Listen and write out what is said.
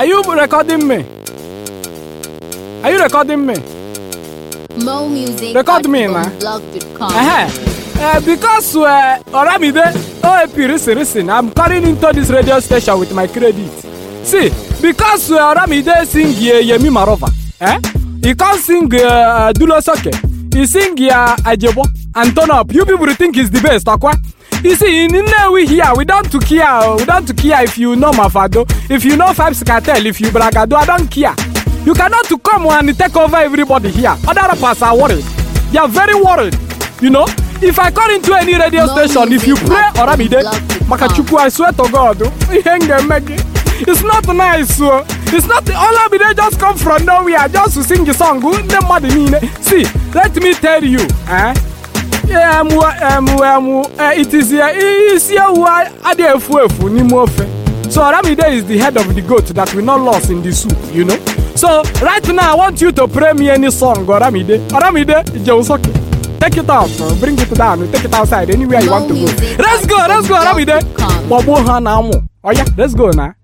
Are you recording me? Are you recording me? Mo music. Record me, man. Because Oramide, listen, I'm calling into this radio station with my credit. See, because Oramide sing Yemi Marova, he can't sing Dulo Soke, he sing Ajebo and turn up. You people think he's the best, okay? You see, in we here, we don't care if you know Mafado, if you know Five Cartel, if you Bragado, I don't care. You cannot to come and take over everybody here. Other rappers are worried. They are very worried. You know, if I call into any radio station, if you play Oramide, Makachuku, I swear to God, it's not nice. So it's not Oramide just come from nowhere just to sing the song. See, let me tell you, it is easier why so Oramide is the head of the goat that we not lost in the soup, you know. So right now I want you to play me any song, Oramide, Josoke. Take it out, bring it down, take it outside, anywhere you want to go. Let's go, Oramide. Oh yeah, let's go now.